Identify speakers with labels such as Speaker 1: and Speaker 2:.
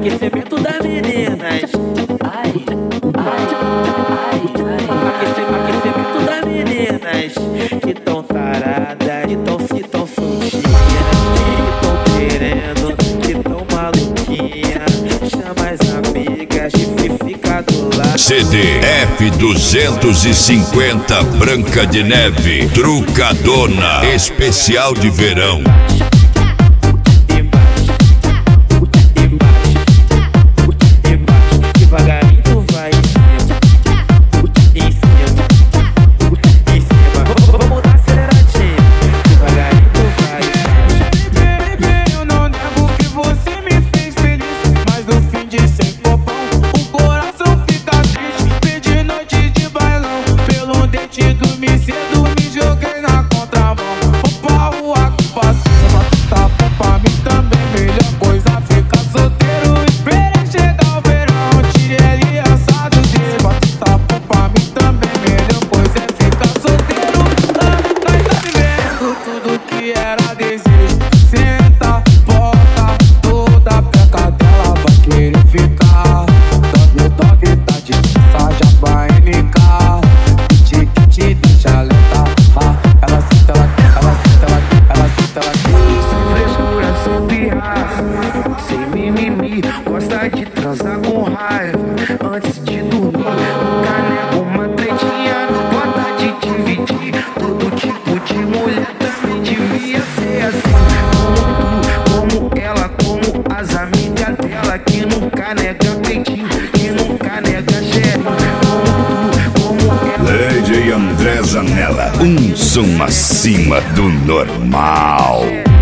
Speaker 1: aquecimento das meninas. Aquecimento das meninas que tão taradas, que tão soltinhas, que tão querendo, que tão maluquinha. Chama as amigas e fica do lado.
Speaker 2: CD F250 Branca de Neve Trucadona Especial de Verão.
Speaker 3: Dormi cedo, me joguei na contramão. Vou pra rua que passa, tá bom pra mim também. Melhor coisa ficar solteiro. Esperei chegar o verão, tirei ele assado dele. Tá bom pra mim também. Melhor coisa é ficar solteiro. Nós tá vivendo tudo que era desejo. Senta, bota, toda a peca dela vai querer ficar. Dog tá de saja pra NK. Te deixa lenta, ela senta, ela senta.
Speaker 1: Sem frescura, sem pirraça, sem mimimi, gosta de transar com raiva antes de dormir. Nunca nego uma tretinha, gosta de dividir. Todo tipo de mulher também devia ser assim. Como ela, como as amigas dela, que nunca nega peitinho, que nunca nega xereca.
Speaker 2: Lady André Zanella, um som acima do normal.